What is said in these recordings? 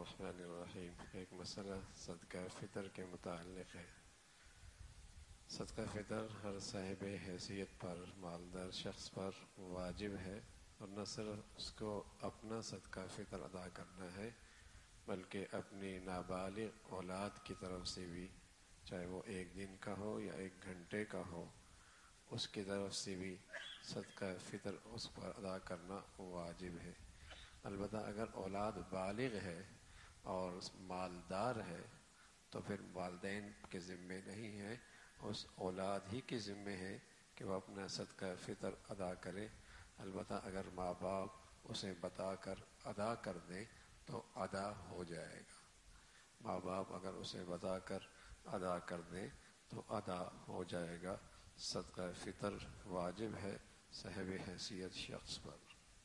الرحمن الرحیم۔ ایک مسئلہ صدقہ فطر کے متعلق ہے۔ صدقہ فطر ہر صاحب حیثیت پر، مالدار شخص پر واجب ہے، اور نہ صرف اس کو اپنا صدقہ فطر ادا کرنا ہے بلکہ اپنی نابالغ اولاد کی طرف سے بھی، چاہے وہ 1 دن کا ہو یا 1 گھنٹے کا ہو، اس کی طرف سے بھی صدقہ فطر اس پر ادا کرنا واجب ہے۔ البتہ اگر اولاد بالغ ہے اور مالدار ہے تو پھر والدین کے ذمے نہیں ہے، اس اولاد ہی کے ذمے ہے کہ وہ اپنا صدقہ فطر ادا کرے۔ البتہ اگر ماں باپ اسے بتا کر ادا کر دیں تو ادا ہو جائے گا۔ ماں باپ اگر اسے بتا کر ادا کر دیں تو ادا ہو جائے گا۔ صدقہ فطر واجب ہے صاحب حیثیت شخص پر۔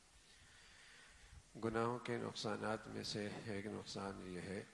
گناہوں کے نقصانات میں سے ایک نقصان یہ ہے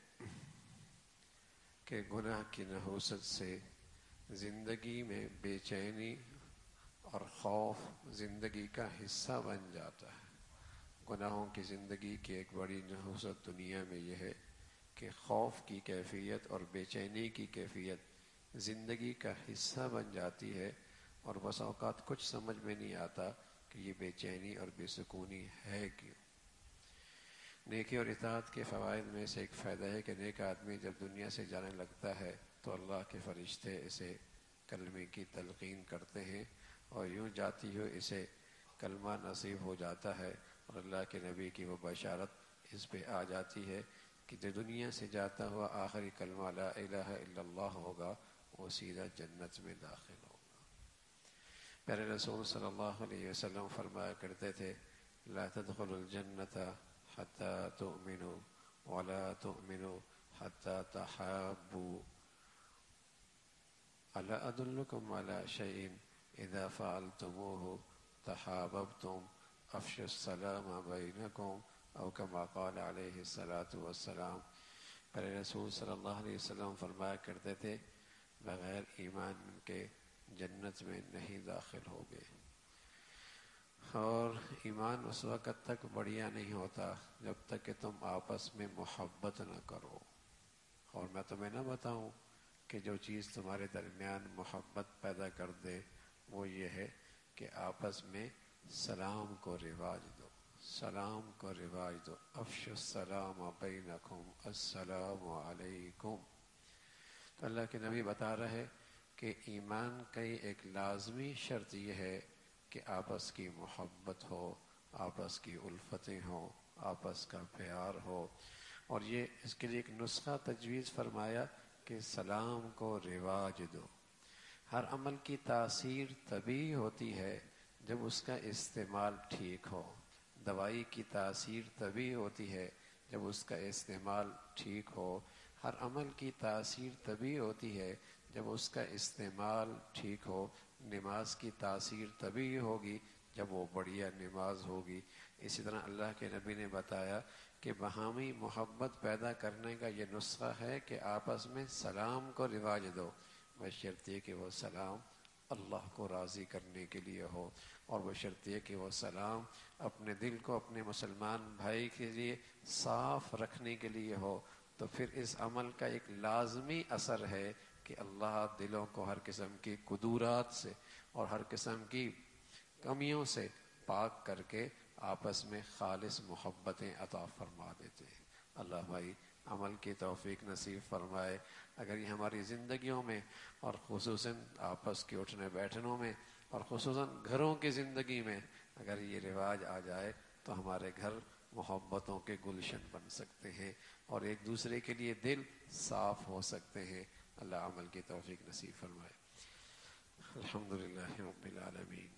کہ گناہ کی نحوست سے زندگی میں بے چینی اور خوف زندگی کا حصہ بن جاتا ہے۔ گناہوں کی زندگی کی ایک بڑی نحوست دنیا میں یہ ہے کہ خوف کی کیفیت اور بے چینی کی کیفیت زندگی کا حصہ بن جاتی ہے، اور بس اوقات کچھ سمجھ میں نہیں آتا کہ یہ بے چینی اور بے سکونی ہے کیوں۔ نیکی اور اطاعت کے فوائد میں سے ایک فائدہ ہے کہ نیک آدمی جب دنیا سے جانے لگتا ہے تو اللہ کے فرشتے اسے کلمے کی تلقین کرتے ہیں، اور یوں جاتی ہوئے اسے کلمہ نصیب ہو جاتا ہے، اور اللہ کے نبی کی وہ بشارت اس پہ آ جاتی ہے کہ جو دنیا سے جاتا ہوا آخری کلمہ لا الہ الا اللہ ہوگا وہ سیدھا جنت میں داخل ہوگا۔ پیارے رسول صلی اللہ علیہ وسلم فرمایا کرتے تھے، لا تدخلوا الجنت حتی تؤمنوا ولا تؤمنوا حتی تحابوا، الا ادلکم علی شیء اذا فعلتموه تحاببتم افشوا السلام بینکم او کما قال علیہ الصلاۃ والسلام۔ پیارے رسول صلی اللہ علیہ وسلم فرمایا کرتے تھے، بغیر ایمان کے جنت میں نہیں داخل ہوگے، اور ایمان اس وقت تک بڑھیا نہیں ہوتا جب تک کہ تم آپس میں محبت نہ کرو۔ اور میں تمہیں نہ بتاؤں کہ جو چیز تمہارے درمیان محبت پیدا کر دے وہ یہ ہے کہ آپس میں سلام کو رواج دو، سلام کو رواج دو، افشوا السلام بینکم، السلام علیکم۔ تو اللہ کے نبی بتا رہے کہ ایمان کی ایک لازمی شرط یہ ہے کہ آپس کی محبت ہو، آپس کی الفتیں ہوں، آپس کا پیار ہو، اور یہ اس کے لیے ایک نسخہ تجویز فرمایا کہ سلام کو رواج دو۔ ہر عمل کی تاثیر تبھی ہوتی ہے جب اس کا استعمال ٹھیک ہو۔ دوائی کی تاثیر تبھی ہوتی ہے جب اس کا استعمال ٹھیک ہو۔ ہر عمل کی تاثیر تبھی ہوتی ہے جب اس کا استعمال ٹھیک ہو۔ نماز کی تاثیر تبھی ہوگی جب وہ بڑھیا نماز ہوگی۔ اسی طرح اللہ کے نبی نے بتایا کہ باہمی محبت پیدا کرنے کا یہ نسخہ ہے کہ آپس میں سلام کو رواج دو، بشرطیے کہ وہ سلام اللہ کو راضی کرنے کے لیے ہو، اور بشرطیے کہ وہ سلام اپنے دل کو اپنے مسلمان بھائی کے لیے صاف رکھنے کے لیے ہو۔ تو پھر اس عمل کا ایک لازمی اثر ہے کہ اللہ دلوں کو ہر قسم کی قدورات سے اور ہر قسم کی کمیوں سے پاک کر کے آپس میں خالص محبتیں عطا فرما دیتے ہیں۔ اللہ بھائی عمل کی توفیق نصیب فرمائے۔ اگر یہ ہماری زندگیوں میں اور خصوصاً آپس کے اٹھنے بیٹھنوں میں اور خصوصاً گھروں کی زندگی میں اگر یہ رواج آ جائے تو ہمارے گھر محبتوں کے گلشن بن سکتے ہیں اور ایک دوسرے کے لیے دل صاف ہو سکتے ہیں۔ اللہ عمل کی توفیق نصیب فرمائے۔ الحمدللہ رب العالمین۔